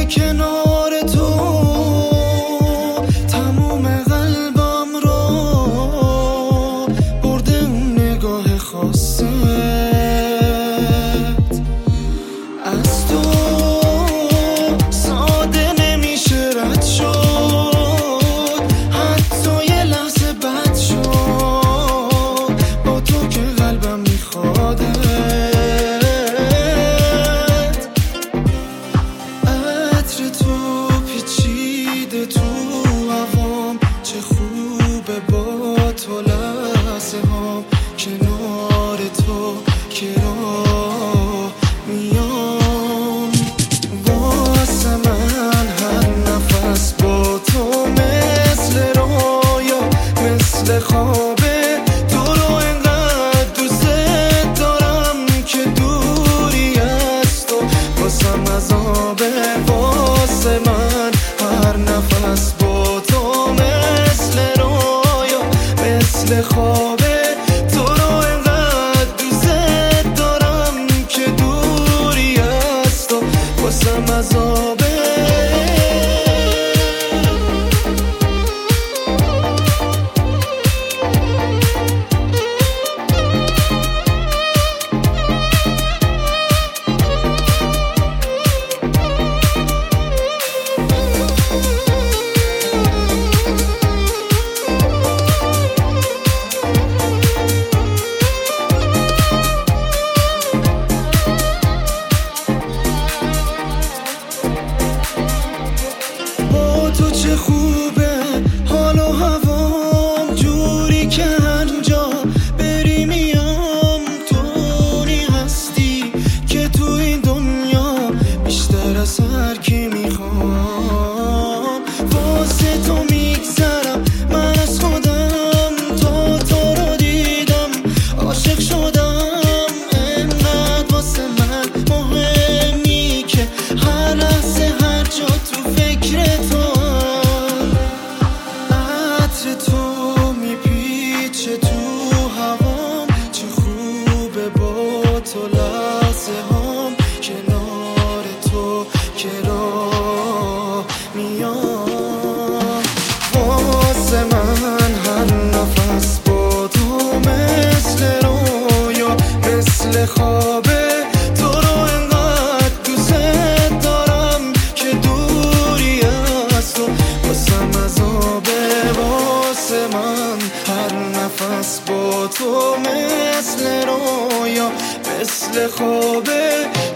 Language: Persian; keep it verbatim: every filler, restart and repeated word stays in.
کنار تو تموم قلبم رو برده اون نگاه خاصت از تو ساده نمیشه رد شد حتی یه لحظه بد شد با تو که قلبم میخوادت عطر تو پیچیده تو هوام چه خوبه با تو لحظه هام کنار تو که راه میام واسه من هر نفس با تو مثل رویا مثل خوابه تو رو انقدر دوست دارم که دوری از تو واسم عذابه واسه من هر نفس با تو مثل رویا مثل خوابه تو رو انقدر دوست دارم که دوری از تو واسم عذابه تو چه خوبه حال و هوام جوری که هر جا بری میام تو هستی که تو این دنیا بیشتر از هر کی میخوام واسه تو میگذرم من از خودم تا تو رو دیدم عاشق شدم انقدر واسه من مهمی که هر لحظه هر جا تو فکر تو تو میپیچه تو هوام چه خوبه با تو لحظه هام کنار تو که راه میام واسه من هر نفس با تو مثل رویا مثل خوابه تو رو انقدر دوست دارم که دوری از تو واسم عذابه واسه من هر نفس با تو مثل رویا مثل خوابه